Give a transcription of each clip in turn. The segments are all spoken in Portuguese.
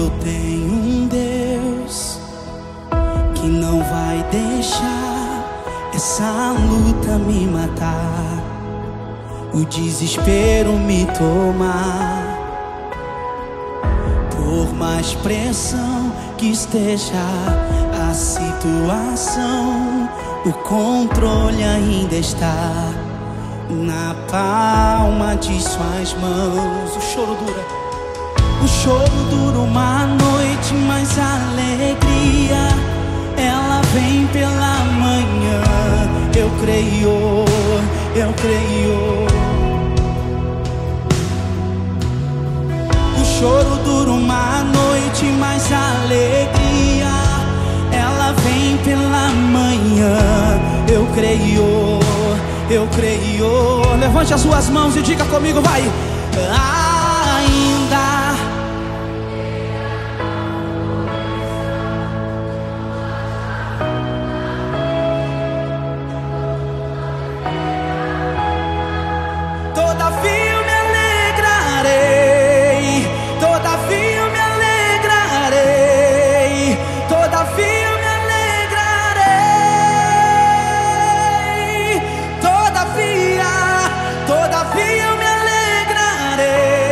Eu tenho um Deus que não vai deixar essa luta me matar, o desespero me tomar. Por mais pressão que esteja a situação, o controle ainda está na palma de suas mãos. O choro dura uma noite, mas a alegria ela vem pela manhã. Eu creio, eu creio. O choro dura uma noite, mas a alegria ela vem pela manhã. Eu creio, eu creio. Levante as suas mãos e diga comigo, vai. Ainda todavia eu me alegrarei, todavia eu me alegrarei, todavia eu me alegrarei, todavia eu me alegrarei.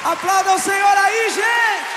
Aplauda o Senhor aí, gente!